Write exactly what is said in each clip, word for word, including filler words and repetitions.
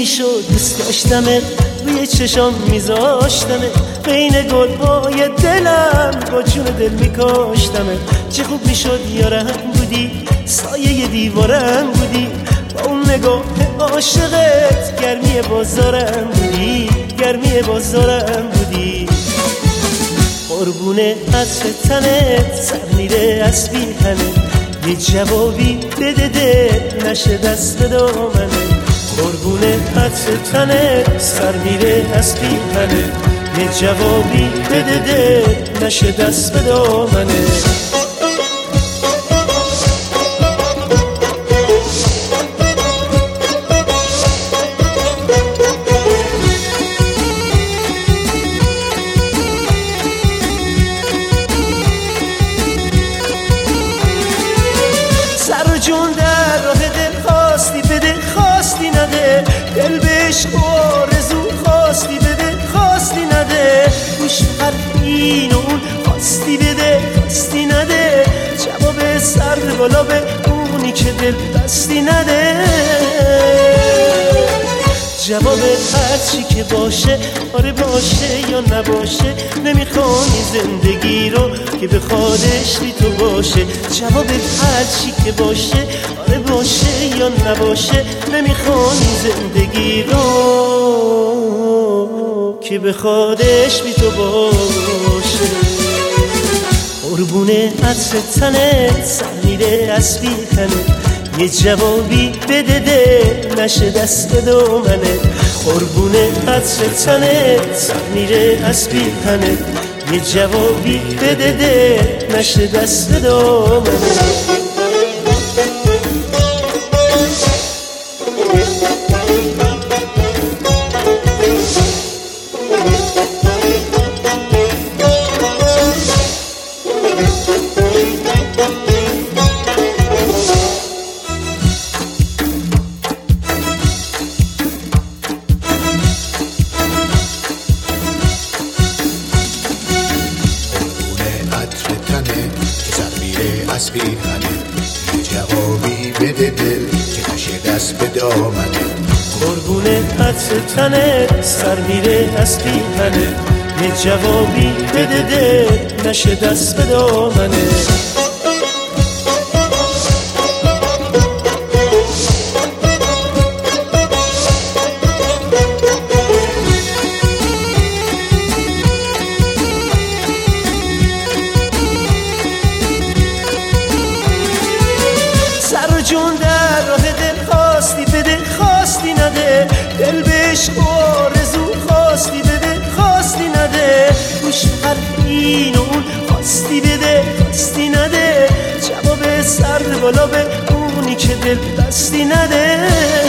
میشد دوست داشتمت، روی چشام میذاشتمت، بین گلهای دلم با جون دل میکاشتمت. چه خوب میشد یارم بودی، سایه دیوارم بودی، با اون نگاه عاشقت گرمی بازارم بودی، گرمی بازارم بودی. قربونه عطر تنت سر میره از بیهنت، یه جوابی بده دل نشه دست به دامنت. قربونه عطر تنت سر میره از بیهنت، یه جوابی بده دل نشه دست به دامنت. جون در راه دل خواستی بده، خواستی نده، دل بهش آرزو خواستی بده، خواستی نده. گوش حرف این و اون خواستی بده، خواستی نده، جواب سرد بالا به اونی که دل بستی نده. جواب هر چی که باشه، آره باشه یا نباشه، نمیخوانی زندگی رو که بخوادش بی تو باشه. جواب هر چی که باشه، آره باشه یا نباشه، نمیخوانی زندگی رو که بخوادش بی تو باشه. قربونه عطر تنت سر میره از بیهنت، یه جوابی بده دل نشه دست به دامنت. قربونه عطر تنت سر میره از بیهنت، یه جوابی بده دل نشه دست به دامنت. از بیهنه، یه جوابی بده دل که نشه دست به دامنه. قربونه عطر تنت سر میره از بیهنه، یه جوابی بده دل نشه دست به دامنه. جون در راه دل خواستی بده، خواستی نده، دل بهش آرزو خواستی بده، خواستی نده. گوش حرف این و اون خواستی بده، خواستی نده، جواب سرد بالا به اونی که دل بستی نده.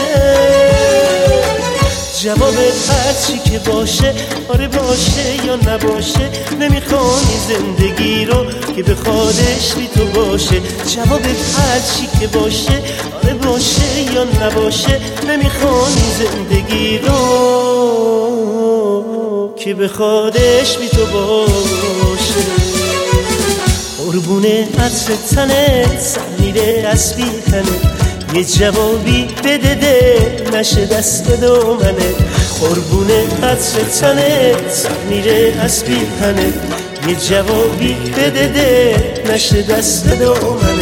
جواب هر چی که باشه، آره باشه یا نباشه، نمیخوانی زندگی رو که بخوادش بی تو باشه. جواب هر چی که باشه، آره باشه یا نباشه، نمیخوانی زندگی رو که بخوادش بی تو باشه. قربونه عطر تنت سر میره از بیهنت، یه جوابی بده دل نشه دست به دامنت. قربونه عطر تنت سر میره از بیهنت، یه جوابی بده دل نشه دست به دامنت.